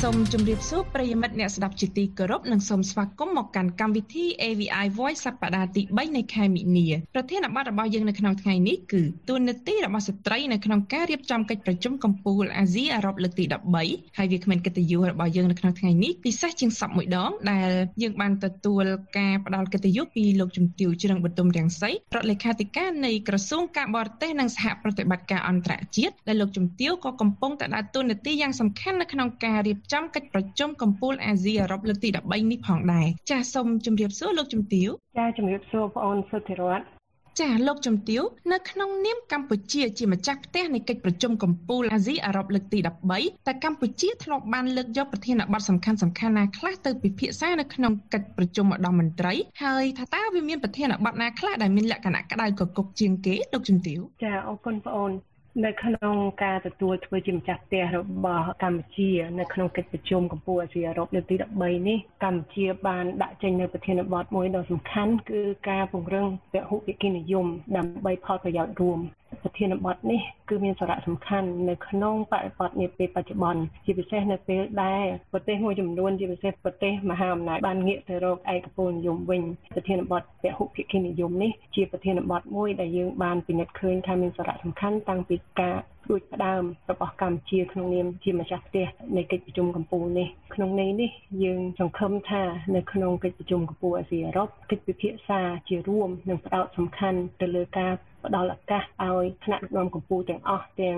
សូមជម្រាបសួរប្រិយមិត្តអ្នកស្ដាប់ជាទីគោរពនិងសូមស្វាគមន៍មកកាន់កម្មវិធី AVI Voice សប្តាហ៍ទី3នៃខែមិនិនាប្រធានបទរបស់យើងនៅក្នុងថ្ងៃនេះគឺទួនាទីរបស់ស្ត្រីនៅក្នុងការរៀបចំកិច្ចប្រជុំកំពូលអាស៊ីអឺរ៉ុបលើកទី13ហើយវាគ្មានកិត្តិយសរបស់យើងនៅក្នុងថ្ងៃនេះពិសេសជាងសពមួយដងដែលយើងបានទទួលការផ្ដល់កិត្តិយសពីលោកជំទាវជ្រឹងបទុមរាំងសីរដ្ឋលេខាធិការនៃក្រសួងការបរទេសនិងសហប្រតិបត្តិការអន្តរជាតិដែលលោកជំទាវក៏កំពុងតែដើរតួនាទីយ៉ាងសំខាន់នៅក្នុងការរៀបចំកិច្ចប្រជុំកំពូលអាស៊ីអឺរ៉ុបលើកទី13នេះផងដែរចាសសូមជម្រាបសួរលោកជំទាវចាជំរាបសួរបងអូនសុធិរតចាលោកជំទាវនៅក្នុងនាមកម្ពុជាជាម្ចាស់ផ្ទះនៃកិច្ចប្រជុំកំពូលអាស៊ីអឺរ៉ុបលើកទី13តែកម្ពុជាធ្លាប់បានលើកយកប្រធានបទសំខាន់ណាខ្លះទៅពិភាក្សានៅក្នុងកិច្ចប្រជុំឧត្តមមន្ត្រីហើយថាតើវាមានប្រធានបទណាខ្លះដែលមានលក្ខណៈក្តៅគគុកជាងគេលោកជំទាវចាអរគុណបងអូននៅក្នុងការទទួលធ្វើជាម្ចាស់ផ្ទះរបស់កម្ពុជានៅក្នុងកិច្ចប្រជុំកំពូលអាស៊ីអឺរ៉ុបលើកទី13នេះកម្ពុជាបានដាក់ចេញនូវប្រធានបទមួយដ៏សំខាន់គឺការពង្រឹងពហុភាគីនិយមដើម្បីផលប្រយោជន៍រួមប្រធានបទនេះគឺមានសារៈសំខាន់នៅក្នុងបរិបទនាពេលបច្ចុប្បន្នជាពិសេសនៅពេលដែលប្រទេសមួយចំនួនជាពិសេសប្រទេសមហាអំណាចបានងាកទៅរកឯកពលនិយមវិញប្រធានបទពហុភាគីនិយមនេះជាប្រធានបទមួយដែលយើងបានពិនិត្យឃើញថាមានសារៈសំខាន់តាំងពីការព្រួយផ្ដើមរបស់កម្ពុជាក្នុងនាមជាម្ចាស់ផ្ទះនៃកិច្ចប្រជុំកំពូលនេះក្នុងន័យនេះយើងសង្ឃឹមថានៅក្នុងកិច្ចប្រជុំកំពូលអាស៊ីអឺរ៉ុបកិច្ចពិភាក្សាជារួមនឹងផ្ដោតសំខាន់ទៅលើការផ្ដល់ឱកាសឲ្យថ្នាក់ដឹកនាំកម្ពុជាទាំងអស់ទាំង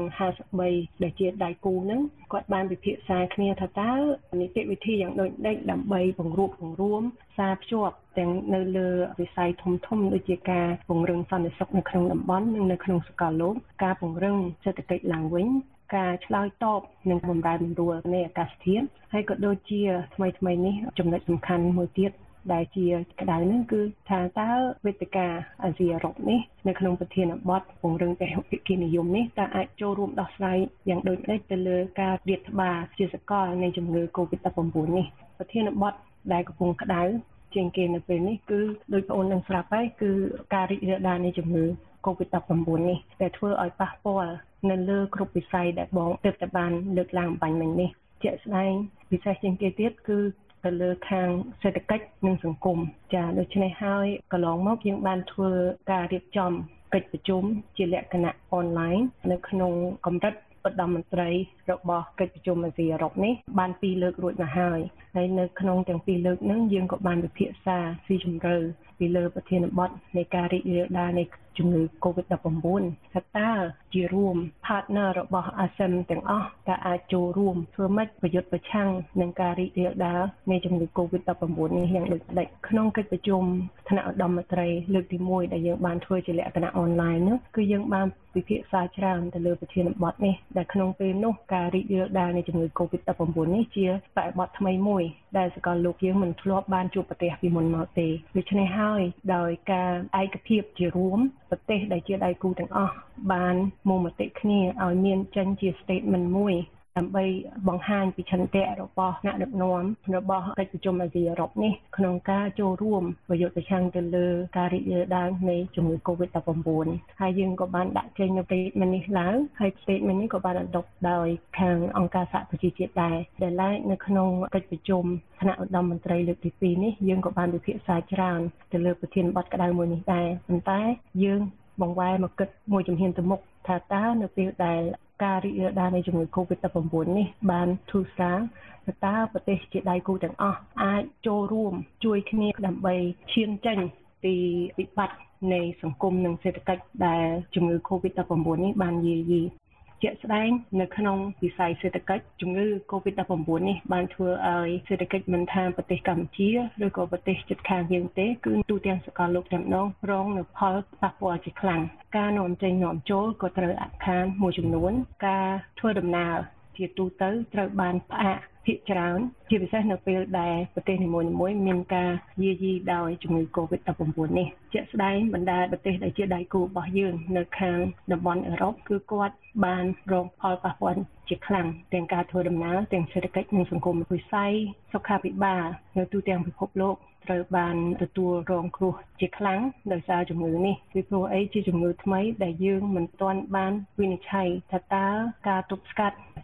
53ដែលជាដៃគូនឹងគាត់បានពិភាក្សាគ្នាថាតើនីតិវិធីយ៉ាងដូចនេះដើម្បីបង្រួបបង្រួមសារភ្ជាប់ទាំងនៅលើវិស័យធំដូចជាការពង្រឹងសន្តិសុខនៅក្នុងតំបន់និងនៅក្នុងសកលលោកការពង្រឹងសេដ្ឋកិច្ចឡើងវិញការឆ្លើយតបនឹងបម្រែបម្រួលនៃអាកាសធាតុហើយក៏ដូចជាថ្មីនេះចំណុចសំខាន់មួយទៀតដែលជាក្តៅហ្នឹងគឺថាតើវេទិកាអាស៊ីអឺរ៉ុបនេះនៅក្នុងប្រធានបទពង្រឹងពហុភាគីនិយមនេះតើអាចចូលរួមដោះស្រាយយ៉ាងដូចនេះទៅលើការរាតត្បាតជាសកលនៃជំងឺ COVID-19 នេះប្រធានបទដែលកំពុងក្តៅជាងគេនៅពេលនេះគឺដោយបងអូននឹងស្រាប់ហើយគឺការរីករាលដាលនៃជំងឺ COVID-19 នេះដែលធ្វើឲ្យប៉ះពាល់នៅលើគ្រប់វិស័យដែលបងទើបតែបានលើកឡើងបាញ់មិញនេះជាក់ស្ដែងពិសេសជាងគេទៀតគឺទៅលើខាងសេដ្ឋកិច្ចនិងសង្គមចាដូច្នេះហើយកន្លងមកយើងបានធ្វើការរៀបចំកិច្ចប្រជុំជាលក្ខណៈអនឡាញនៅក្នុងកម្រិតឧត្តមមន្ត្រីរបស់កិច្ចប្រជុំអាស៊ីអឺរ៉ុបនេះបាន2លើករួចមកហើយនៅក្នុងទាំង2លើកហ្នឹងយើងក៏បានពិភាក្សាស៊ីជម្រៅពីលើប្រធានបទនៃការរីករាលដាលនៃជំងឺ COVID-19 ថាតើជារួម partner របស់ ASEAN ទាំងអស់តើអាចចូលរួមធ្វើម៉េចប្រយុទ្ធប្រឆាំងនឹងការរីករាលដាលនៃជំងឺ COVID-19 នេះយ៉ាងដូចផ្ដេចក្នុងកិច្ចប្រជុំថ្នាក់ឧត្តមមន្ត្រីលើកទី1ដែលយើងបានធ្វើជាលក្ខណៈអនឡាញនោះគឺយើងបានពិភាក្សាច្រើនទៅលើប្រធានបទនេះដែលក្នុងពេលនោះការរីករាលដាលនៃជំងឺ COVID-19 នេះជាបរិបទថ្មីមួយដែលសកលលោកយើងមិនធ្លាប់បានជួបប្រទះពីមុនមកទេដូច្នេះហើយដោយការឯកភាពជារួមប្រទេសដែលជាដៃគូទាំងអស់បានមកមតិគ្នាឲ្យមានចេញជា statement មួយដើម្បីបង្ហាញពីឆន្ទៈរបស់អ្នកដឹកនាំរបស់កិច្ចប្រជុំអាស៊ីអឺរ៉ុបនេះក្នុងការចូលរួមប្រយុទ្ធប្រឆាំងទៅលើការរីករាលដាលនៃជំងឺ COVID-19 ហើយយើងក៏បានដាក់ចេញនៅ statement នេះឡើងហើយ statement នេះក៏បានអនុដោយខាងអង្គការសហប្រជាជាតិដែរដែលឡែកនៅក្នុងកិច្ចប្រជុំថ្នាក់ឧត្តមមន្ត្រីលើកទី2នេះយើងក៏បានពិភាក្សាច្រើនទៅលើប្រធានបទក្តៅមួយនេះដែរប៉ុន្តែយើងបង្វែរមកគិតមួយជំហានទៅមុខថាតើនៅពេលដែលការរីករាលដាលនៃជំងឺ COVID-19 នេះបានធូរស្រាលតើប្រទេសជាដៃគូទាំងអស់អាចចូលរួមជួយគ្នាដើម្បីឈានចេញពីវិបត្តិនៃសង្គមនិងសេដ្ឋកិច្ចដែលជំងឺ COVID-19 នេះបានយាយីជាក់ស្ដែងនៅក្នុងវិស័យសេដ្ឋកិច្ចជំងឺ COVID-19 នេះបានធ្វើឲ្យសេដ្ឋកិច្ចមិនថាប្រទេសកម្ពុជាឬក៏ប្រទេសជិតខាងយើងទេគឺទូទាំងសកលលោកតែម្ដងរងនូវផលប៉ះពាល់ជាខ្លាំងការនាំចេញនាំចូលក៏ត្រូវអាក់ខានមួយចំនួនការធ្វើដំណើរជាទូទៅត្រូវបានផ្អាកភាគច្រើនជាពិសេសនៅពេលដែលប្រទេសនីមួយៗមានការយាយីដោយជំងឺ COVID-19 នេះជាក់ស្ដែងបណ្ដាប្រទេសដែលជាដៃគូរបស់យើងនៅខាងតំបន់អឺរ៉ុបគឺគាត់បានរងផលប៉ះពាល់ជាខ្លាំងទាំងការធ្វើដំណើរទាំងសេដ្ឋកិច្ចនិងសង្គមវិស័យសុខាភិបាលនៅទូទាំងពិភពលោកត្រូវបានទទួលរងគ្រោះជាខ្លាំងដោយសារជំងឺនេះពីព្រោះអីជាជំងឺថ្មីដែលយើងមិនទាន់បានវិនិច្ឆ័យថាតើការទប់ស្កាត់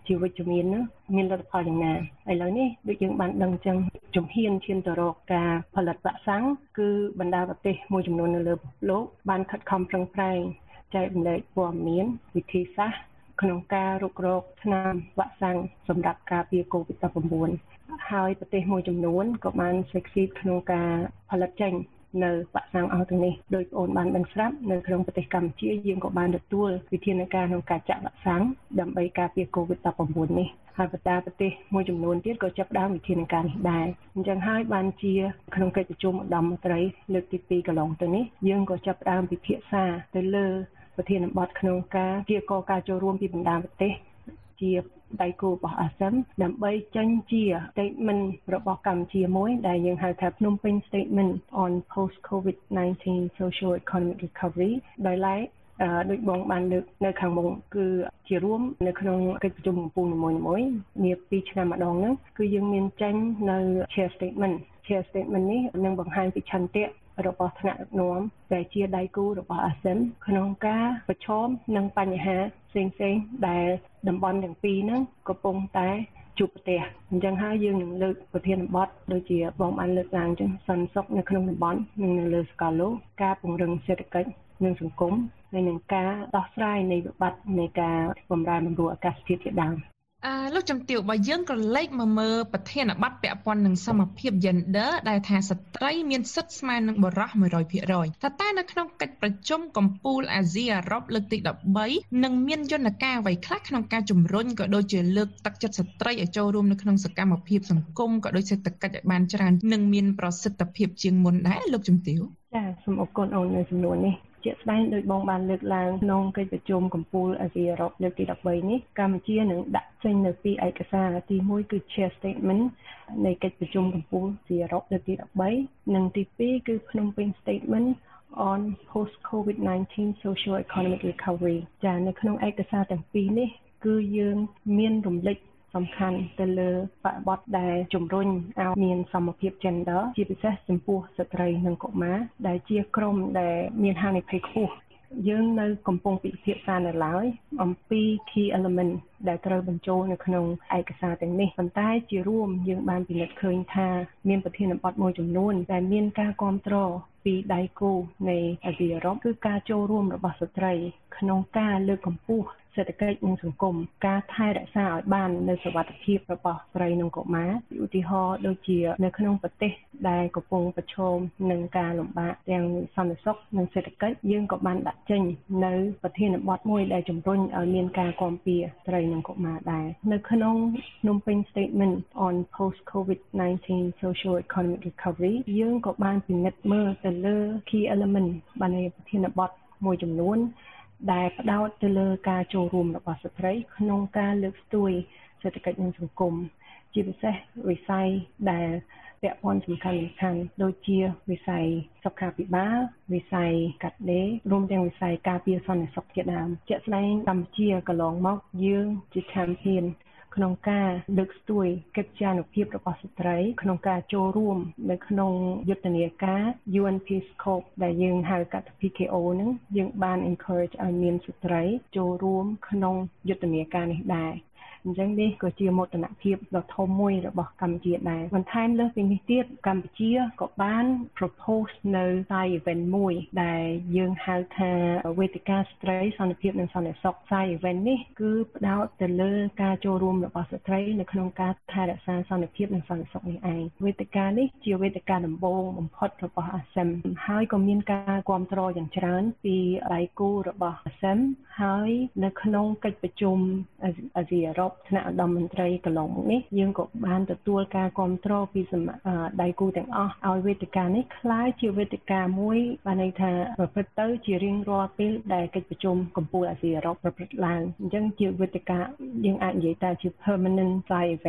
ជាវិជ្ជមាននោះមានលទ្ធផលយ៉ាងណាឥឡូវនេះដូចយើងបានដឹងចឹងជំហានឈានទៅរកការផលិតវ៉ាក់សាំងគឺបណ្ដាប្រទេសមួយចំនួននៅលើពិភពលោកបានខិតខំប្រឹងប្រែងចែករំលែកព័ត៌មានវិធីសាស្ត្រក្នុងការរុករកថ្នាំវ៉ាក់សាំងសម្រាប់ការពារ COVID-19 ហើយប្រទេសមួយចំនួនក៏បាន succeed ក្នុងការផលិតចេញនៅវ៉ាក់សាំងអស់ទាំងនេះដោយបងបានដឹងស្រាប់នៅក្នុងប្រទេសកម្ពុជាយើងក៏បានទទួលវិធានការក្នុងការចាក់វ៉ាក់សាំងដើម្បីការពារ COVID-19 នេះហើយបណ្ដាប្រទេសមួយចំនួនទៀតក៏ចាប់ផ្ដើមវិធានការនេះដែរអញ្ចឹងហើយបានជាក្នុងកិច្ចប្រជុំឧត្តមមន្ត្រីលើកទី2កន្លងទៅនេះយើងក៏ចាប់ផ្ដើមពិភាក្សាទៅលើប្រធានបទក្នុងការជាកការចូលរួមពីបណ្ដាប្រទេសជាដៃគូរបស់ ASEAN ដើម្បីចេញជា statement របស់កម្ពុជាមួយដែលយើងហៅថាភ្នំពេញ statement on post COVID-19 social economic recovery ដោយឡែកដូចបងបានលើកនៅខាងមុខគឺជារួមនៅក្នុងកិច្ចប្រជុំកំពូលនីមួយៗនា2ឆ្នាំម្ដងហ្នឹងគឺយើងមានចេញនៅ share statement នេះនឹងបង្ហាញពីឆន្ទៈរបស់ថ្នាក់ដឹកនាំដែលជាដៃគូរបស់ ASEAN ក្នុងការប្រឈមនឹងបញ្ហាផ្សេងៗដែលតំបន់ទាំងពីរហ្នឹងកំពុងតែជួបប្រទះអញ្ចឹងហើយយើងនឹងលើកប្រធានបទដូចជាបងបានលើកឡើងអញ្ចឹងសន្តិសុខនៅក្នុងតំបន់និងនៅលើសកលលោកការពង្រឹងសេដ្ឋកិច្ចនិងសង្គមហើយនឹងការដោះស្រាយនៃវិបត្តិនៃការបម្រែបម្រួលអាកាសធាតុជាដើមលោកជំទាវបើយើងក៏លេខមកមើលប្រធានបទពាក់ព័ន្ធនឹងសមភាព gender ដែលថាស្ត្រីមានសិទ្ធិស្មើនឹងបុរស 100% តែនៅក្នុងកិច្ចប្រជុំកំពូលអាស៊ីអារ៉ុបលើកទី13នឹងមានយន្តការអ្វីខ្លះក្នុងការជំរុញក៏ដូចជាលើកទឹកចិត្តស្ត្រីឲ្យចូលរួមនៅក្នុងសកម្មភាពសង្គមក៏ដូចសេដ្ឋកិច្ចឲ្យបានច្រើននិងមានប្រសិទ្ធភាពជាងមុនដែរលោកជំទាវចាសូមអរគុណអូននៅចំនួននេះជាក់ស្ដែងដោយបងបានលើកឡើងក្នុងកិច្ចប្រជុំកំពូលអាស៊ីអឺរ៉ុបលើកទី13នេះកម្ពុជានឹងដាក់ចេញនៅពីឯកសារទី1គឺ Share Statement នៃកិច្ចប្រជុំកំពូលអាស៊ីអឺរ៉ុបលើកទី13និងទី2គឺភ្នំពេញ Statement on post COVID-19 social economic recovery ចានៅក្នុងឯកសារទាំងពីរនេះគឺយើងមានរំលេចសំខាន់ទៅលើបរិបទដែលជំរុញឲ្យមានសមភាព gender ជាពិសេសចំពោះស្ត្រីនិងកុមារដែលជាក្រុមដែលមានហានិភ័យខ្ពស់យើងនៅកំពុងពិភាក្សានៅឡើយអំពី key element ដែលត្រូវបញ្ចូលនៅក្នុងឯកសារទាំងនេះប៉ុន្តែជារួមយើងបានពិនិត្យឃើញថាមានប្រធានបទមួយចំនួនដែលមានការគាំទ្រពីដៃគូនៃអាស៊ីអឺរ៉ុបគឺការចូលរួមរបស់ស្ត្រីក្នុងការលើកកម្ពស់សេដ្ឋកិច្ចនិងសង្គមការថែរក្សាឲ្យបាននូវសុវត្ថិភាពរបស់ស្ត្រីនិងកុមារឧទាហរណ៍ដូចជានៅក្នុងប្រទេសដែលកំពុងប្រឈមនឹងការលំបាកទាំងសន្តិសុខនិងសេដ្ឋកិច្ចយើងក៏បានដាក់ចេញនៅប្រធានបទមួយដែលជំរុញឲ្យមានការគាំពៀស្ត្រីនិងកុមារដែរនៅក្នុងភ្នំពេញ Statement on post COVID-19 social economic recovery យើងក៏បានពិនិត្យមើលទៅលើ key element បាននៃប្រធានបទមួយចំនួនដែលផ្ដោតទៅលើការចូលរួមរបស់ស្ត្រីក្នុងការលើកស្ទួយសេដ្ឋកិច្ចនិងសង្គមជាពិសេសវិស័យដែលពាក់ព័ន្ធសំខាន់ដូចជាវិស័យសុខាភិបាលវិស័យកាត់ដេររួមទាំងវិស័យការពារសន្តិសុខជាដើមជាក់ស្ដែងកម្ពុជាកន្លងមកយើងជា champion ក្នុងការលើកស្ទួយកិត្យានុភាពរបស់ស្ត្រីក្នុងការចូលរួមនៅក្នុងយុទ្ធនាការ UN Peace Corps ដែលយើងហៅកាត់ PKO ហ្នឹងយើងបាន encourage ឲ្យមានស្ត្រីចូលរួមក្នុងយុទ្ធនាការនេះដែរអញ្ចឹងនេះក៏ជាមោទនភាពដ៏ធំមួយរបស់កម្ពុជាដែរបន្ថែមលើសពីនេះទៀតកម្ពុជាក៏បាន propose នៅ side event មួយដែលយើងហៅថាវេទិកាស្ត្រីសន្តិភាពនិងសន្តិសុខ side event នេះគឺផ្ដោតទៅលើការចូលរួមរបស់ស្ត្រីនៅក្នុងការថែរក្សាសន្តិភាពនិងសន្តិសុខនេះឯងវេទិកានេះជាវេទិកាដំបូងបំផុតរបស់ ASEAN ហើយក៏មានការគាំទ្រយ៉ាងច្រើនពីដៃគូរបស់ ASEAN ហើយនៅក្នុងកិច្ចប្រជុំអាស៊ីអឺរ៉ុបថ្នាក់ឧត្តមមន្ត្រីកន្លងមកនេះយើងក៏បានទទួលការគាំទ្រពីដៃគូទាំងអស់ឲ្យវេទិកានេះក្លាយជាវេទិកាមួយបានន័យថាប្រព្រឹត្តទៅជារៀងរាល់ពេលដែលកិច្ចប្រជុំកំពូលអាស៊ីអឺរ៉ុបប្រព្រឹត្តឡើងអញ្ចឹងជាវេទិកាយើងអាចនិយាយថាជា permanent side event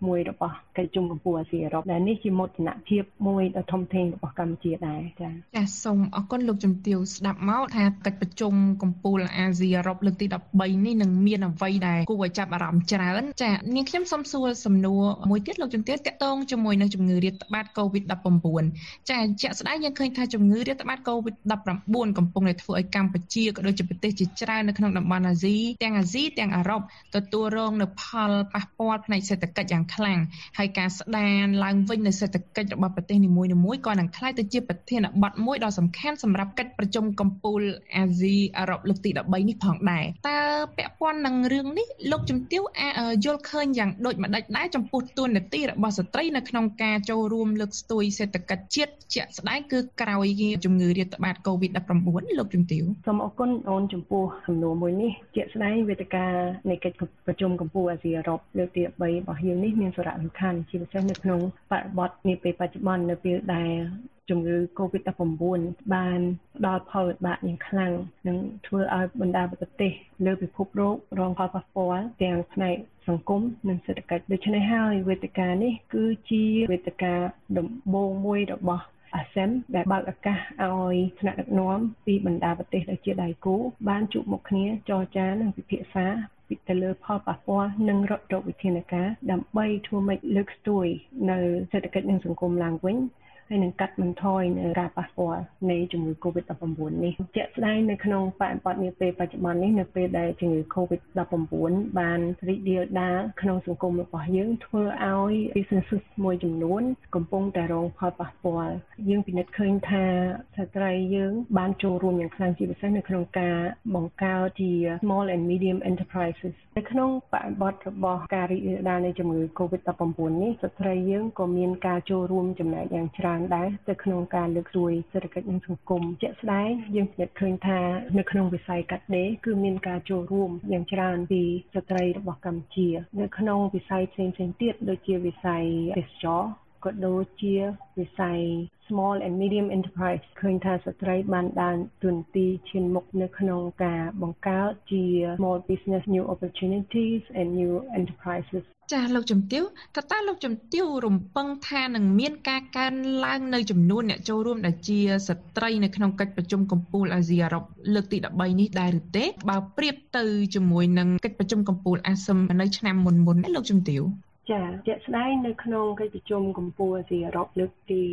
មួយរបស់កិច្ចប្រជុំកម្ពុជាអាស៊ីអឺរ៉ុបដែលនេះជាមោទនភាពមួយដ៏ធំធេងរបស់កម្ពុជាដែរចាសូមអរគុណលោកជំទាវស្ដាប់មកថាកិច្ចប្រជុំកម្ពុជាអាស៊ីអឺរ៉ុបលើកទី13នេះនឹងមានអ្វីដែលគួរឲ្យចាប់អារម្មណ៍ច្រើនចានាងខ្ញុំសូមសួរសំណួរមួយទៀតលោកជំទាវតាក់ទងជាមួយនឹងជំងឺរាតត្បាត COVID-19 ចាជាក់ស្ដែងយើងឃើញថាជំងឺរាតត្បាត COVID-19 កំពុងតែធ្វើឲ្យកម្ពុជាក៏ដូចជាប្រទេសជាច្រើននៅក្នុងតំបន់អាស៊ីទាំងអឺរ៉ុបទទួលរងនូវផលប៉ះពាល់ផ្នែកសេដ្ឋកិច្ចយ៉ាងខ្លាំងហើយការស្ដារឡើងវិញនូវសេដ្ឋកិច្ចរបស់ប្រទេសនីមួយៗក៏នឹងក្លាយទៅជាប្រធានបទមួយដ៏សំខាន់សម្រាប់កិច្ចប្រជុំកំពូលអាស៊ីអឺរ៉ុបលើកទី13នេះផងដែរតើពាក់ព័ន្ធនឹងរឿងនេះលោកជំទាវយល់ឃើញយ៉ាងដូចម្ដេចដែរចំពោះតួនាទីរបស់ស្ត្រីនៅក្នុងការចូលរួមលើកស្ទួយសេដ្ឋកិច្ចជាតិជាក់ស្ដែងគឺក្រោយជំងឺរាតត្បាត COVID-19 លោកជំទាវសូមអរគុណអូនចំពោះសំណួរមួយនេះជាក់ស្ដែងវេទិកានៃកិច្ចប្រជុំកំពូលអាស៊ីអឺរ៉ុបលើកទី13របស់យើងនេះមានសារៈសំខាន់ជាពិសេសនៅក្នុងបរិបទនាពេលបច្ចុប្បន្ននៅពេលដែលជំងឺ COVID-19 បានផ្ដល់ផលវិបាកយ៉ាងខ្លាំងនិងធ្វើឲ្យបណ្ដាប្រទេសលើពិភពលោករងផលប៉ះពាល់ទាំងផ្នែកសង្គមនិងសេដ្ឋកិច្ចដូច្នេះហើយវេទិកានេះគឺជាវេទិកាដំបូងមួយរបស់ASEM ដែលបើកឱកាសឲ្យថ្នាក់ដឹកនាំពីបណ្ដាប្រទេសដែលជាដៃគូបានជួបមុខគ្នាចរចានិងពិភាក្សាទៅលើផលប៉ះពាល់និងរកវិធានការដើម្បីធ្វើម៉េចលើកស្ទួយនៅសេដ្ឋកិច្ចនិងសង្គមឡើងវិញហើយនឹងកាត់បន្ថយនៅការប៉ះពាល់នៃជំងឺ COVID-19 នេះជាក់ស្ដែងនៅក្នុងបរិបទនាពេលបច្ចុប្បន្ននេះនៅពេលដែលជំងឺ COVID-19 បានរីករាលដាលក្នុងសង្គមរបស់យើងធ្វើឲ្យ business មួយចំនួនកំពុងតែរងផលប៉ះពាល់យើងពិនិត្យឃើញថាស្ត្រីយើងបានចូលរួមយ៉ាងខ្លាំងជាពិសេសនៅក្នុងការបង្កើតជា small and medium enterprises នៅក្នុងបរិបទរបស់ការរីករាលដាលនៃជំងឺ COVID-19 នេះស្ត្រីយើងក៏មានការចូលរួមចំណែកយ៉ាងច្រើនដែរទៅក្នុងការលើកស្ទួយសេដ្ឋកិច្ចនិងសង្គមជាក់ស្ដែងយើងពិនិត្យឃើញថានៅក្នុងវិស័យកាត់ដេរគឺមានការចូលរួមយ៉ាងច្រើនពីស្ត្រីរបស់កម្ពុជានៅក្នុងវិស័យផ្សេងៗទៀតដូចជាវិស័យទេសចរណ៍ក៏ដូចជាវិស័យ small and medium enterprise ឃើញថាស្ត្រីបានដើរតួនាទីឈានមុខនៅក្នុងការបង្កើតជា small business new opportunities and new enterprises ចាលោកជំទាវតើលោកជំទាវរំពឹងថានឹងមានការកើនឡើងនៅចំនួនអ្នកចូលរួមដែលជាស្ត្រីនៅក្នុងកិច្ចប្រជុំកំពូលអាស៊ីអឺរ៉ុបលើកទី13នេះដែរឬទេបើប្រៀបទៅជាមួយនឹងកិច្ចប្រជុំកំពូលអាស៊ាននៅឆ្នាំមុនលោកជំទាវចាជាក់ស្ដែងនៅក្នុងកិច្ចប្រជុំកំពូលអាស៊ីអឺរ៉ុបលើកទី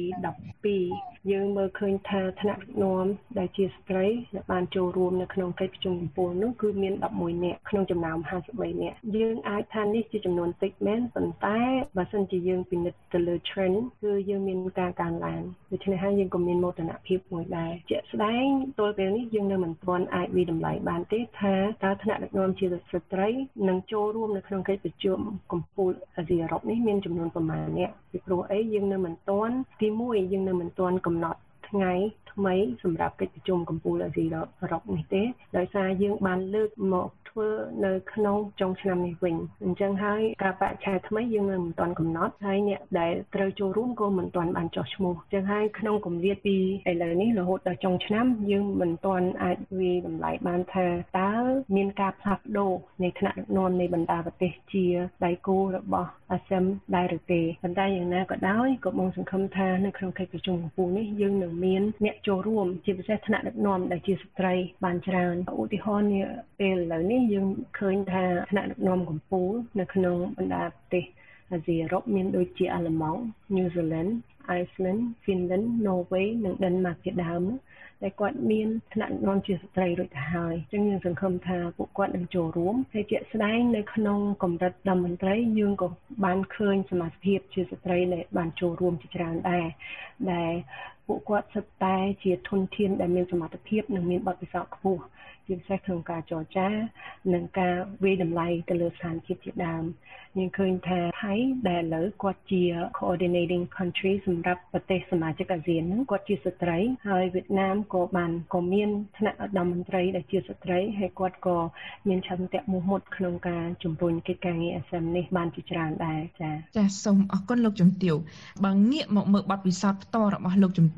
12យើងមើលឃើញថាថ្នាក់ដឹកនាំដែលជាស្ត្រីដែលបានចូលរួមនៅក្នុងកិច្ចប្រជុំកំពូលនោះគឺមាន11នាក់ក្នុងចំណោម53នាក់យើងអាចថានេះជាចំនួនតិចមែនប៉ុន្តែបើសិនជាយើងពិនិត្យទៅលើ trend គឺយើងមានការកើនឡើងដូច្នេះហើយយើងក៏មានមោទនភាពមួយដែរជាក់ស្ដែងទល់ពេលនេះយើងនៅមិនទាន់អាចវិតម្លៃបានទេថាតើថ្នាក់ដឹកនាំជាស្ត្រីនឹងចូលរួមនៅក្នុងកិច្ចប្រជុំកំពូលអាស៊ីអឺរ៉ុបនេះមានចំនួនប្រមាណអ្នកពីព្រោះអីយើងនៅមិនទាន់ទី1យើងនៅមិនទាន់កំណត់ថ្ងៃថ្មីសម្រាប់កិច្ចប្រជុំកំពូលអាស៊ីអឺរ៉ុបនេះទេដោយសារយើងបានលើកមកធ្វើនៅក្នុងចុងឆ្នាំនេះវិញអញ្ចឹងហើយការបច្ឆេទថ្មីយើងនៅមិនទាន់កំណត់ហើយអ្នកដែលត្រូវចូលរួមក៏មិនទាន់បានចុះឈ្មោះអញ្ចឹងហើយក្នុងគម្លាតពីឥឡូវនេះរហូតដល់ចុងឆ្នាំយើងមិនទាន់អាចវាតម្លៃបានថាតើមានការផ្លាស់ប្ដូរនៃថ្នាក់ដឹកនាំនៃបណ្ដាប្រទេសជាដៃគូរបស់ASEM ដែរឬទេប៉ុន្តែយ៉ាងណាក៏ដោយក៏បងសង្ឃឹមថានៅក្នុងកិច្ចប្រជុំកំពូលនេះយើងនឹងមានអ្នកចូលរួមជាពិសេសថ្នាក់ដឹកនាំដែលជាស្ត្រីបានច្រើនឧទាហរណ៍ពេលឥឡូវនេះយើងឃើញថាថ្នាក់ដឹកនាំកំពូលនៅក្នុងបណ្ដាប្រទេសអាស៊ីអឺរ៉ុបមានដូចជាអាល្លឺម៉ង់ New Zealand, Iceland, Finland, Norway និង Denmark ជាដើមតែគាត់មានថ្នាក់ដឹកនាំជាស្ត្រីរួចទៅហើយអញ្ចឹងយើងសង្ឃឹមថាពួកគាត់នឹងចូលរួមហើយជាក់ស្ដែងនៅក្នុងកម្រិតរដ្ឋមន្ត្រីយើងក៏បានឃើញសមាជិកជាស្ត្រីដែលបានចូលរួមជាច្រើនដែរដែលពួកគាត់សុទ្ធតែជាធនធានដែលមានសមត្ថភាពនិងមានបទពិសោធន៍ខ្ពស់ជាពិសេសក្នុងការចរចានិងការវិតម្លៃទៅលើស្ថានភាពជាដើមយើងឃើញថាថៃដែលឥឡូវគាត់ជា coordinating country សម្រាប់ប្រទេសសមាជិកអាស៊ានហ្នឹងគាត់ជាស្ត្រីហើយវៀតណាមក៏មានថ្នាក់ឧត្តមមន្ត្រីដែលជាស្ត្រីហើយគាត់ក៏មានឆន្ទៈមោះមុតក្នុងការជំរុញកិច្ចការងារអាស៊ាននេះបានជាច្រើនដែរចាសូមអរគុណលោកជំទាវបើងាកមកមើលបទពិសោធន៍ផ្ទាល់របស់លោកជំ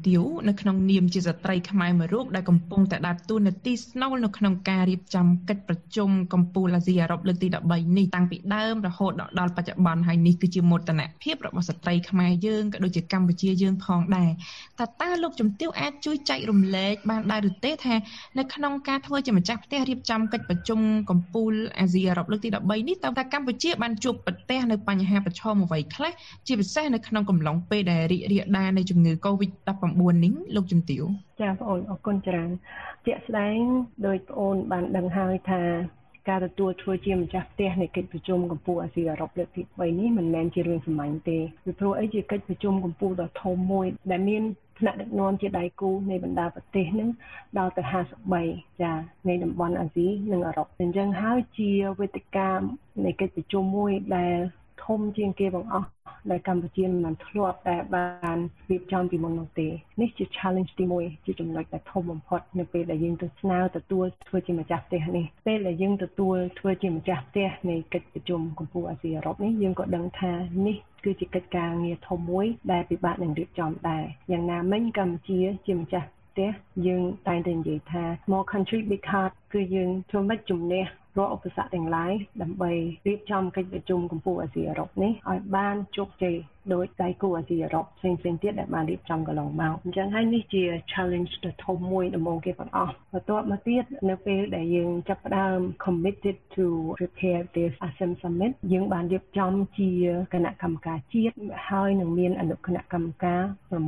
ទាវនៅក្នុងនាមជាស្ត្រីខ្មែរមួយរូបដែលកំពុងតែដើរតួនាទីស្នូលនៅក្នុងការរៀបចំកិច្ចប្រជុំកំពូលអាស៊ីអឺរ៉ុបលើកទី13នេះតាំងពីដើមរហូតដល់បច្ចុប្បន្នហើយនេះគឺជាមោទនភាពរបស់ស្ត្រីខ្មែរយើងក៏ដូចជាកម្ពុជាយើងផងដែរតើលោកជំទាវអាចជួយចែករំលែកបានដែរឬទេថានៅក្នុងការធ្វើជាម្ចាស់ផ្ទះរៀបចំកិច្ចប្រជុំកំពូលអាស៊ីអឺរ៉ុបលើកទី13នេះតើកម្ពុជាបានជួបប្រទះនៅបញ្ហាប្រឈមអ្វីខ្លះជាពិសេសនៅក្នុងកំឡុងពេលដែលរីករាលដាលនៃជំងឺ COVID-19 នេះលោកជំទាវចាបងអូនអរគុណច្រើនជាក់ស្ដែងដោយបងអូនបានដឹងហើយថាការទទួលធ្វើជាម្ចាស់ផ្ទះនៃកិច្ចប្រជុំកំពូលអាស៊ីអឺរ៉ុបលើកទី3នេះមិនមែនជារឿងសាមញ្ញទេពីព្រោះអីជាកិច្ចប្រជុំកំពូលដ៏ធំមួយដែលមានថ្នាក់ដឹកនាំជាដៃគូនៃបណ្ដាប្រទេសនឹងដល់ទៅ53ចានៃតំបន់អាស៊ីនិងអឺរ៉ុបអញ្ចឹងហើយជាវេទិកានៃកិច្ចប្រជុំមួយដែលធំជាងគេបងអស់ដែលកម្ពុជាមិនធ្លាប់តែបានរៀបចំពីមុននោះទេនេះជា challenge ទី1ជាចំណុចដែលធំបំផុតនៅពេលដែលយើងទៅស្នើទទួលធ្វើជាម្ចាស់ផ្ទះនេះពេលដែលយើងទទួលធ្វើជាម្ចាស់ផ្ទះនៃកិច្ចប្រជុំកំពូលអាស៊ីអឺរ៉ុបនេះយើងក៏ដឹងថានេះគឺជាកិច្ចការងារធំមួយដែលពិបាកនឹងរៀបចំដែរយ៉ាងណាមិញកម្ពុជាជាម្ចាស់ផ្ទះយើងតែងតែនិយាយថា small country big heart គឺយើងធ្វើម៉េចជំនះរាល់ឧបសគ្គទាំងឡាយដើម្បីរៀបចំកិច្ចប្រជុំកំពូលអាស៊ីអឺរ៉ុបនេះឲ្យបានជោគជ័យដោយដៃគូអាស៊ីអឺរ៉ុបផ្សេងៗទៀតដែលបានរៀបចំកន្លងមកអញ្ចឹងហើយនេះជា challenge ដ៏ធំមួយដំបូងគេទាំងអស់បន្ទាប់មកទៀតនៅពេលដែលយើងចាប់ផ្ដើម committed to prepare this ASEM Summit យើងបានរៀបចំជាគណៈកម្មការជាតិហើយនឹងមានអនុគណៈកម្មការ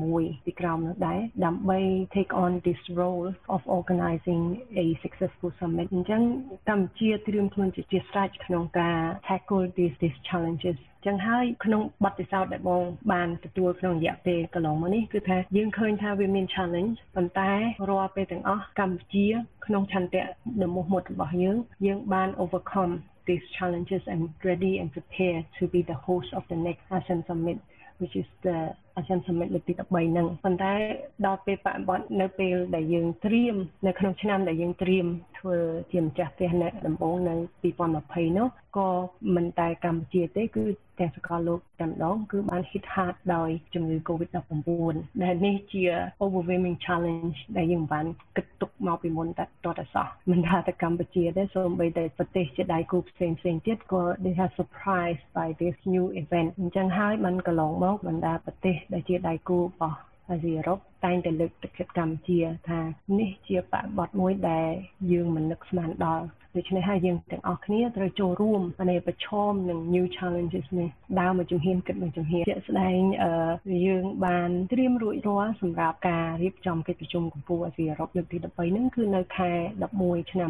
6ពីក្រោមនោះដែរដើម្បី take on this role of organizing a successful summit អញ្ចឹងកម្ពុជាត្រៀមខ្លួនជាស្រេចក្នុងការ tackle these challenges ចឹងហើយក្នុងបទពិសោធន៍ដែលបងបានទទួលក្នុងរយៈពេលកន្លងមកនេះគឺថាយើងឃើញថាវាមាន challenge ប៉ុន្តែរាល់ពេលទាំងអស់កម្ពុជាក្នុងឆន្ទៈដ៏មោះមុតរបស់យើងបាន overcome these challenges and ready and prepared to be the host of the next ASEM Summit which is the ASEM Summit លើកទី13ហ្នឹងប៉ុន្តែដល់ពេលបច្ចុប្បន្ននៅពេលដែលយើងត្រៀមនៅក្នុងឆ្នាំដែលយើងត្រៀមធ្វើជាម្ចាស់ផ្ទះនៅដំបូងនៅ2020នោះក៏មិនតែកម្ពុជាទេគឺទាំងសកលលោកតែម្ដងគឺបាន hit hard ដោយជំងឺ COVID-19 ដែលនេះជា overwhelming challenge ដែលយើងបានគិតទុកមកពីមុនតែតតែសោះមិនថាតែកម្ពុជាទេសូម្បីតែប្រទេសជាដៃគូផ្សេងទៀតក៏ they have surprised by this new event អញ្ចឹងហើយបានកន្លងមកបណ្ដាប្រទេសដែលជាដៃគូរបស់អាស៊ីអឺរ៉ុបតែងតែលើកទឹកចិត្តកម្ពុជាថានេះជាបរិបទមួយដែលយើងមិននឹកស្មានដល់ដូច្នេះហើយយើងទាំងអស់គ្នាត្រូវចូលរួមនៅប្រឈមនឹង new challenges នេះដើរមកជំហានគិតមកជំហានជាក់ស្ដែងយើងបានត្រៀមរួចរាល់សម្រាប់ការរៀបចំកិច្ចប្រជុំកំពូលអាស៊ីអឺរ៉ុបលើកទី13ហ្នឹងគឺនៅខែ11ឆ្នាំ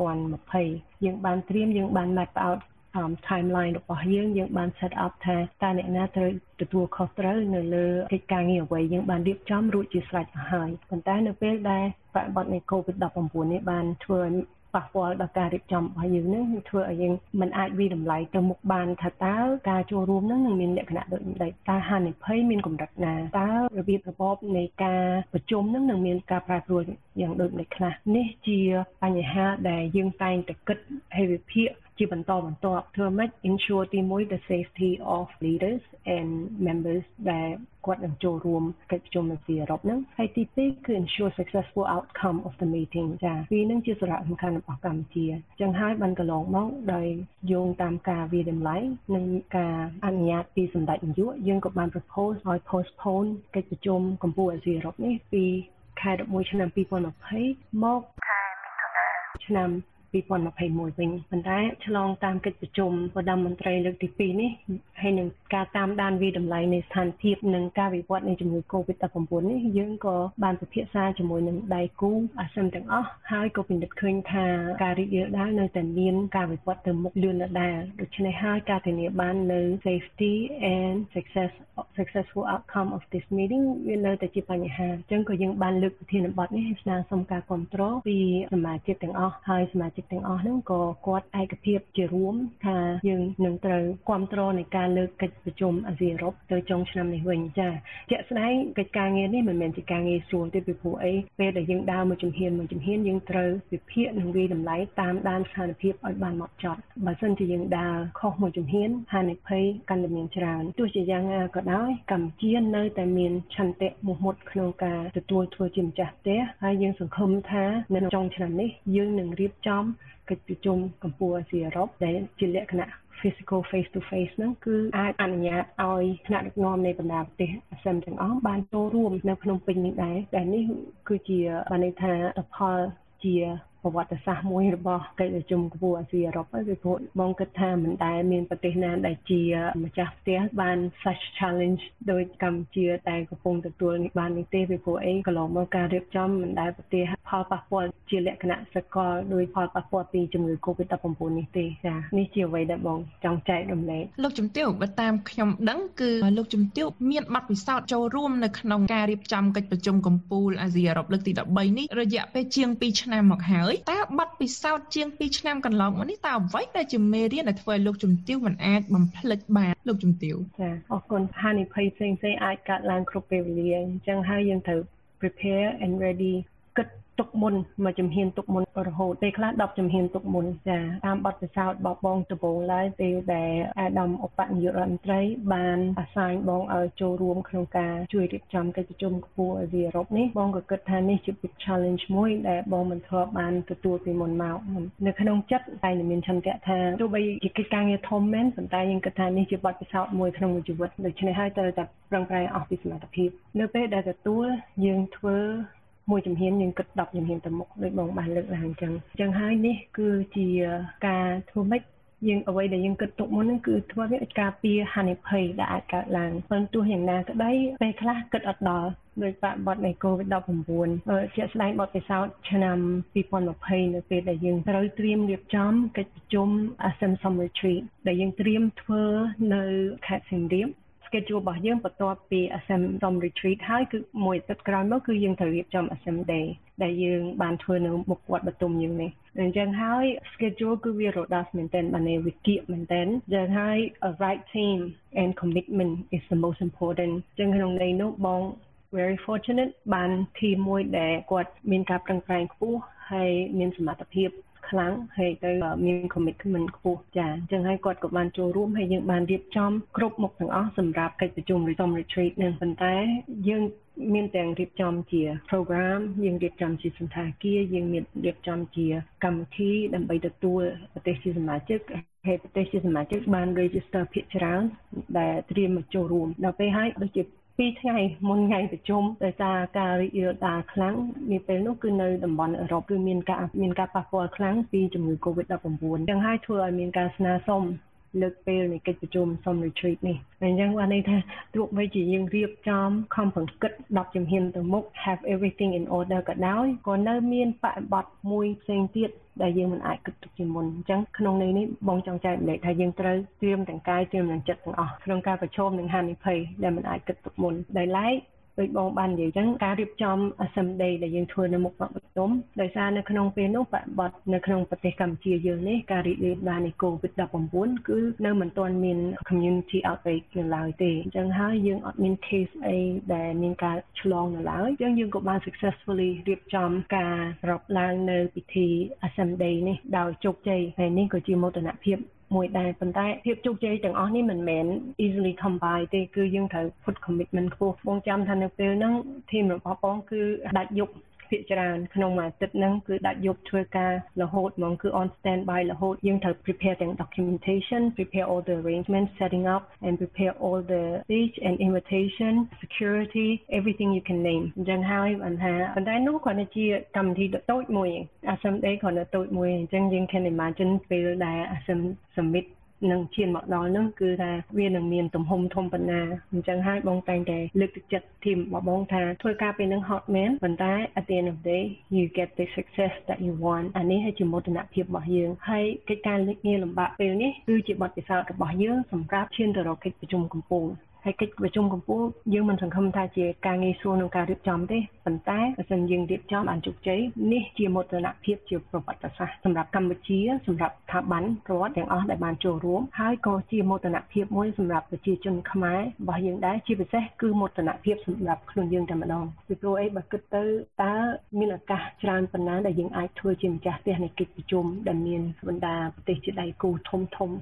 2020យើងបានត្រៀមយើងបាន map out timeline របស់យើងបាន set up ថាតើអ្នកណាត្រូវទទួលខុសត្រូវនៅលើកិច្ចការងារអ្វីយើងបានរៀបចំរួចជាស្រេចហើយប៉ុន្តែនៅពេលដែលបរិបទនៃ COVID-19 នេះបានធ្វើឲ្យប៉ះពាល់ដល់ការរៀបចំរបស់យើងនឹងធ្វើឲ្យយើងមិនអាចវិតម្លៃទៅមុខបានថាតើការចូលរួមនឹងមានលក្ខណៈដូចនេះតើហានិភ័យមានកម្រិតណាតើរបៀបរបបនៃការប្រជុំនឹងមានការប្រែប្រួលយ៉ាងដូចម្តេចខ្លះនេះជាបញ្ហាដែលយើងតែងតែគិតឲ្យវិភាគជាបន្តបន្ទាប់ធ្វើម៉េច ensure ទី1 the safety of leaders and members ដែលគាត់នឹងចូលរួមកិច្ចប្រជុំអាស៊ីអឺរ៉ុបហ្នឹងហើយទី2គឺ ensure successful outcome of the meeting ចាពីរហ្នឹងជាសារៈសំខាន់របស់កម្ពុជាអញ្ចឹងហើយបានកន្លងមកដោយយោងតាមការវិតម្លៃនិងការអនុញ្ញាតពីសម្ដេចនាយកយើងក៏បាន propose ឲ្យ postpone កិច្ចប្រជុំកំពូលអាស៊ីអឺរ៉ុបនេះពីខែ11ឆ្នាំ2020មកខែមិថុនាឆ្នាំ2021វិញប៉ុន្តែឆ្លងតាមកិច្ចប្រជុំប្រធានមន្ត្រីលើកទី2នេះហើយនឹងការតាមដានវិតម្លៃនៃស្ថានភាពនិងការវិវត្តនៃជំងឺ COVID-19 នេះយើងក៏បានពិភាក្សាជាមួយនឹងដៃគូអាស៊ានទាំងអស់ហើយក៏ពិនិត្យឃើញថាការរីករាលដាលនៅតែមានការវិវត្តទៅមុខលឿនដដែលដូច្នេះហើយការធានាបាននៅ safety and successful outcome of this meeting វានៅតែជាបញ្ហាអញ្ចឹងក៏យើងបានលើកប្រធានបទនេះស្នើសុំការគាំទ្រពីសមាជិកទាំងអស់ហើយសមាជិកទាំងអស់ហ្នឹងក៏គាត់ឯកភាពជារួមថាយើងនឹងត្រូវគ្រប់គ្រងនៃការលើកកិច្ចប្រជុំអាស៊ីអឺរ៉ុបទៅចុងឆ្នាំនេះវិញចាជាក់ស្ដែងកិច្ចការងារនេះមិនមែនជាការងារស្រួលទេពីព្រោះអីពេលដែលយើងដើរមួយជំហានយើងត្រូវវិភាគនិងវិតម្លៃតាមដានស្ថានភាពឲ្យបានហ្មត់ចត់បើមិនជាយើងដើរខុសមួយជំហានហានិភ័យកាន់តែមានច្រើនទោះជាយ៉ាងណាក៏ដោយកម្ពុជានៅតែមានឆន្ទៈមោះមុតក្នុងការទទួលធ្វើជាម្ចាស់ផ្ទះហើយយើងសង្ឃឹមថានៅចុងឆ្នាំនេះយើងនឹងរៀបចំកិច្ចប្រជុំកម្ពុជាអាស៊ីអឺរ៉ុបដែលជាលក្ខណៈ physical face to face ហ្នឹងគឺអាចអនុញ្ញាតឲ្យថ្នាក់ដឹកនាំនៃបណ្ដាប្រទេសអាស៊ានទាំងអស់បានចូលរួមនៅភ្នំពេញនេះដែរតែនេះគឺជាបានន័យថាផលជាប្រវត្តិសាស្ត្រមួយរបស់កិច្ចប្រជុំកម្ពុជាអាស៊ីអឺរ៉ុបហើយពីព្រោះបងគិតថាមិនដែលមានប្រទេសណាដែលជាម្ចាស់ផ្ទះបាន such challenge ដោយកម្ពុជាតែកំពុងទទួលនេះបាននេះទេពីព្រោះអីកន្លងមកការរៀបចំមិនដែលប្រទេសផលប៉ះពាល់ជាលក្ខណៈសកលដោយផលប៉ះពាល់ពីជំងឺ COVID-19 នេះទេចានេះជាអ្វីដែលបងចង់ចែករំលែកលោកជំទាវបើតាមខ្ញុំដឹងគឺលោកជំទាវមានបទពិសោធន៍ចូលរួមនៅក្នុងការរៀបចំកិច្ចប្រជុំកម្ពុជាអាស៊ីអឺរ៉ុបលើកទី13នេះរយៈពេលជាង2ឆ្នាំមកហើយតើបទពិសោធន៍ជាង2ឆ្នាំកន្លងមកនេះតើអ្វីដែលជាមេរៀនដែលធ្វើឲ្យលោកជំទាវមិនអាចបំភ្លេចបានលោកជំទាវចាអរគុណហានិភ័យផ្សេងៗអាចកើតឡើងគ្រប់ពេលវេលាអញ្ចឹងហើយយើងត្រូវ prepare and ready គិតទុកមុនមួយជំហានទុកមុនរហូតពេលខ្លះ10ជំហានទុកមុនចាតាមបទពិសោធន៍របស់បងដំបូងឡើយពេលដែលអាដាមឧបនាយករដ្ឋមន្ត្រីបានអាសាញបងឲ្យចូលរួមក្នុងការជួយរៀបចំកិច្ចប្រជុំកម្ពុជាអាស៊ីអឺរ៉ុបនេះបងក៏គិតថានេះជា big challenge មួយដែលបងមិនធ្លាប់បានទទួលពីមុនមកនៅក្នុងចិត្តតែមានឆន្ទៈថាទោះបីជាកិច្ចការងារធំមែនប៉ុន្តែយើងគិតថានេះជាបទពិសោធន៍មួយក្នុងជីវិតដូច្នេះហើយត្រូវតែប្រឹងប្រែងអស់ពីសមត្ថភាពនៅពេលដែលទទួលយើងធ្វើមួយជំហានយើងគិត10ជំហានទៅមុខដូចបងបានលើកឡើងអញ្ចឹងហើយនេះគឺជាការធ្វើម៉េចយើងអ្វីដែលយើងគិតទុកមុនហ្នឹងគឺធ្វើវាការពារហានិភ័យដែលអាចកើតឡើងប៉ុន្តែទោះយ៉ាងណាក្តីពេលខ្លះគិតអត់ដល់ដោយបរិបទនៃ COVID-19 ជាក់ស្ដែងបទពិសោធន៍ឆ្នាំ2020នៅពេលដែលយើងត្រូវត្រៀមរៀបចំកិច្ចប្រជុំ ASEAN Summer Retreat ដែលយើងត្រៀមធ្វើនៅខេត្តសៀមរាបschedule របស់យើងបន្ទាប់ពី ASEAN Summer Retreat ហើយគឺមួយអាទិត្យក្រោយមកគឺយើងត្រូវរៀបចំ ASEAN Day ដែលយើងបានធ្វើនៅមុខវត្តបទុមយើងនេះអញ្ចឹងហើយ schedule គឺវារដាស់មែនទែនបានវាគៀកមែនទែនអញ្ចឹងហើយ a right team and commitment is the most important អញ្ចឹងក្នុងន័យនោះបង very fortunate បាន team មួយដែលគាត់មានការប្រឹងប្រែងខ្ពស់ហើយមានសមត្ថភាពខ្លាំងហើយទៅមាន commitment ខ្ពស់ចាអញ្ចឹងហើយគាត់ក៏បានចូលរួមហើយយើងបានរៀបចំគ្រប់មុខទាំងអស់សម្រាប់កិច្ចប្រជុំ retreat នឹងប៉ុន្តែយើងមានទាំងរៀបចំជា program យើងរៀបចំជាសន្តាគារយើងមានរៀបចំជាកម្មវិធីដើម្បីទទួលប្រទេសជាសមាជិកហើយប្រទេសជាសមាជិកបាន register ភាគច្រើនដែលត្រៀមមកចូលរួមដល់ពេលហើយដូចជា2ថ្ងៃមុនថ្ងៃប្រជុំដោយសារការរីករាលដាលខ្លាំងនាពេលនោះគឺនៅតំបន់អឺរ៉ុបគឺមានការប៉ះពាល់ខ្លាំងពីជំងឺ COVID-19 អញ្ចឹងហើយធ្វើឲ្យមានការស្នើសុំលើកពេលនៃកិច្ចប្រជុំ Summer Retreat នេះអញ្ចឹងបានន័យថាទោះបីជាយើងរៀបចំខំប្រឹងគិត10ជំហានទៅមុខ have everything in order ក៏ដោយក៏នៅមានបរិបទមួយផ្សេងទៀតដែលយើងមិនអាចគិតទុកជាមុនអញ្ចឹងក្នុងន័យនេះបងចង់ចែករំលែកថាយើងត្រូវត្រៀមទាំងកាយត្រៀមទាំងចិត្តទាំងអស់ក្នុងការប្រឈមនឹងហានិភ័យដែលមិនអាចគិតទុកមុនដោយឡែកដូចបងបាននិយាយចឹងការរៀបចំ ASEAN Day ដែលយើងធ្វើនៅមុខវត្តបទុមដោយសារនៅក្នុងពេលនោះបរិបទនៅក្នុងប្រទេសកម្ពុជាយើងនេះការរីករាលដាលនៃ COVID-19 គឺនៅមិនទាន់មាន community outbreak នៅឡើយទេអញ្ចឹងហើយយើងអត់មាន case អីដែលមានការឆ្លងនៅឡើយអញ្ចឹងយើងក៏បាន successfully រៀបចំការរាប់ឡើងនៅពិធី ASEAN Day នេះដោយជោគជ័យហើយនេះក៏ជាមោទនភាពមួយដែរប៉ុន្តែភាពជោគជ័យទាំងអស់នេះមិនមែន easily come by ទេគឺយើងត្រូវ put commitment ខ្ពស់បងចាំថានៅពេលហ្នឹង team របស់បងគឺដាច់យប់ភាគច្រើនក្នុងមួយអាទិត្យហ្នឹងគឺដាច់យប់ធ្វើការរហូតហ្មងគឺ on standby រហូតយើងត្រូវ prepare ទាំង documentation prepare all the arrangements setting up and prepare all the speech and invitation security everything you can name អញ្ចឹងហើយបានថាប៉ុន្តែនោះគ្រាន់តែជាកម្មវិធីតូចមួយ ASEAN Day គ្រាន់តែតូចមួយអញ្ចឹងយើង can imagine ពេលដែល ASEAN Summit នឹងឈានមកដល់នោះគឺថាវានឹងមានទំហំធំប៉ុណ្ណាអញ្ចឹងហើយបងតែងតែលើកទឹកចិត្តធីមរបស់បងថាធ្វើការពេលនឹង hot man ប៉ុន្តែ at the end of the day you get the success that you want អានេះជាមោទនភាពរបស់យើងហើយកិច្ចការងារលំបាកពេលនេះគឺជាបទពិសោធន៍របស់យើងសម្រាប់ឈានទៅរកកិច្ចប្រជុំកំពូលហើយកិច្ចប្រជុំកម្ពុជាយើងមិនសង្ឃឹមថាជាការងាយស្រួលក្នុងការរៀបចំទេប៉ុន្តែបើសិនយើងរៀបចំបានជោគជ័យនេះជាមោទនភាពជាប្រវត្តិសាស្ត្រសម្រាប់កម្ពុជាសម្រាប់ស្ថាប័នរដ្ឋទាំងអស់ដែលបានចូលរួមហើយក៏ជាមោទនភាពមួយសម្រាប់ប្រជាជនខ្មែររបស់យើងដែរជាពិសេសគឺមោទនភាពសម្រាប់ខ្លួនយើងតែម្ដងពីព្រោះអីបើគិតទៅតើមានឱកាសច្រើនប៉ុណ្ណាដែលយើងអាចធ្វើជាម្ចាស់ផ្ទះនៃកិច្ចប្រជុំដែលមានបណ្ដាប្រទេសជាដៃគូធំ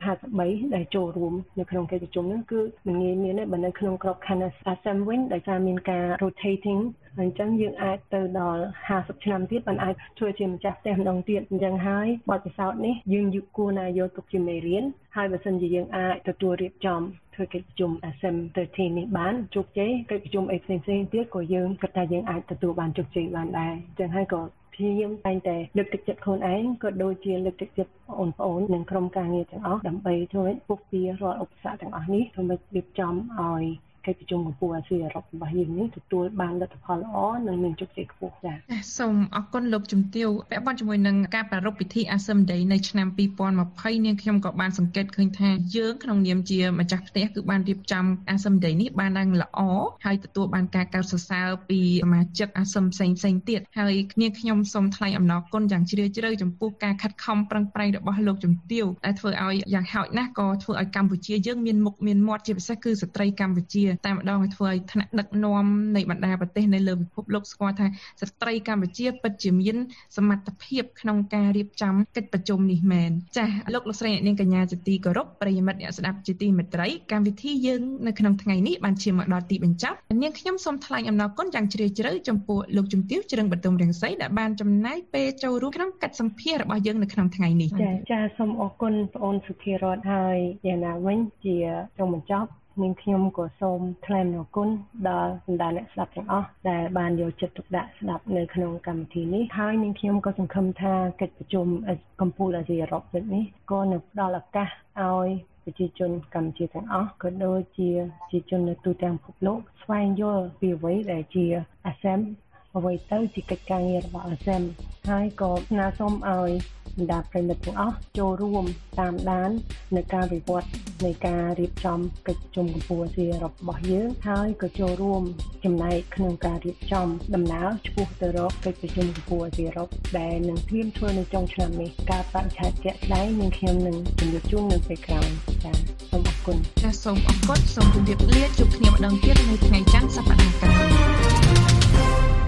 53ដែលចូលរួមនៅក្នុងកិច្ចប្រជុំនោះគឺមិនងាយមានទេបើនៅក្នុងក្របខ័ណ្ឌ ASEM វិញដោយសារមានការ rotating អញ្ចឹងយើងអាចទៅដល់50ឆ្នាំទៀតបានអាចធ្វើជាម្ចាស់ផ្ទះម្ដងទៀតអញ្ចឹងហើយបទពិសោធន៍នេះយើងគួរណាយកទុកជាមេរៀនហើយបើសិនជាយើងអាចទទួលរៀបចំធ្វើកិច្ចប្រជុំ ASEM 13នេះបានជោគជ័យកិច្ចប្រជុំអីផ្សេងៗទៀតក៏យើងគិតថាយើងអាចទទួលបានជោគជ័យបានដែរអញ្ចឹងហើយក៏ព្យាយាមតែងតែលើកទឹកចិត្តខ្លួនឯងក៏ដូចជាលើកទឹកចិត្តបងប្អូននិងក្រុមការងារទាំងអស់ដើម្បីធ្វើឲ្យពុះពៀរាល់ឧបសគ្គទាំងអស់នេះដើម្បីរៀបចំឲ្យកិច្ចប្រជុំកម្ពុជាអាស៊ីអឺរ៉ុបរបស់យើងនេះទទួលបានលទ្ធផលល្អនិងមានជោគជ័យខ្ពស់ចា៎សូមអរគុណលោកជំទាវពាក់ព័ន្ធជាមួយនឹងការប្រារព្ធពិធី ASEM Day នៅឆ្នាំ2020នាងខ្ញុំក៏បានសង្កេតឃើញថាយើងក្នុងនាមជាម្ចាស់ផ្ទះគឺបានរៀបចំ ASEM Day នេះបានឡើងល្អហើយទទួលបានការកោតសរសើរពីសមាជិក ASEM ផ្សេងៗទៀតហើយនាងខ្ញុំសូមថ្លែងអំណរគុណយ៉ាងជ្រាលជ្រៅចំពោះការខិតខំប្រឹងប្រែងរបស់លោកជំទាវដែលធ្វើឲ្យយ៉ាងហោចណាស់ក៏ធ្វើឲ្យកម្ពុជាយើងមានមុខមានមាត់ជាពិសេសគឺស្ត្រីកម្ពុជាតែម្ដងឲ្យធ្វើឲ្យថ្នាក់ដឹកនាំនៃបណ្ដាប្រទេសនៅលើពិភពលោកស្គាល់ថាស្ត្រីកម្ពុជាពិតជាមានសមត្ថភាពក្នុងការរៀបចំកិច្ចប្រជុំនេះមែនចា៎លោកស្រីអ្នកនាងកញ្ញាជាទីគោរពប្រិយមិត្តអ្នកស្ដាប់ជាទីមេត្រីកម្មវិធីយើងនៅក្នុងថ្ងៃនេះបានឈានមកដល់ទីបញ្ចប់នាងខ្ញុំសូមថ្លែងអំណរគុណយ៉ាងជ្រាលជ្រៅចំពោះលោកជំទាវជ្រឹងបទុមរាំងសីដែលបានចំណាយពេលចូលរួមក្នុងកិច្ចសម្ភាសន៍របស់យើងនៅក្នុងថ្ងៃនេះចា៎សូមអរគុណបងអូនសុភារតហើយយ៉ាងណាវិញជាចុងបញ្ចប់នាងខ្ញុំក៏សូមថ្លែងអំណរគុណដល់បណ្ដាអ្នកស្ដាប់ទាំងអស់ដែលបានយកចិត្តទុកដាក់ស្ដាប់នៅក្នុងកម្មវិធីនេះហើយនាងខ្ញុំក៏សង្ឃឹមថាកិច្ចប្រជុំកម្ពុជាអាស៊ីអឺរ៉ុបនេះក៏នឹងផ្ដល់ឱកាសឲ្យប្រជាជនកម្ពុជាទាំងអស់ក៏ដូចជាប្រជាជននៅទូទាំងពិភពលោកស្វែងយល់ពីអ្វីដែលជា ASEM អ្វីទៅជាកិច្ចការងាររបស់ ASEM ហើយក៏ស្នើសុំឲ្យបណ្ដាប្រិយមិត្តទាំងអស់ចូលរួមតាមដាននៅការវិវត្តនៃការរៀបចំកិច្ចប្រជុំកម្ពុជាអាស៊ីអឺរ៉ុបរបស់យើងហើយក៏ចូលរួមចំណែកក្នុងការរៀបចំដំណើរឆ្ពោះទៅរកកិច្ចប្រជុំកម្ពុជាអាស៊ីអឺរ៉ុបដែលនឹងត្រៀមធ្វើនៅចុងឆ្នាំនេះការបរិច្ឆេទជាក់ស្ដែងនឹងខ្ញុំនឹងជម្រាបជូននៅពេលក្រោយចា៎សូមអរគុណចា៎សូមអរគុណសូមជម្រាបលាជួបគ្នាម្ដងទៀតនៅថ្ងៃច័ន្ទសប្តាហ៍ក្រោយ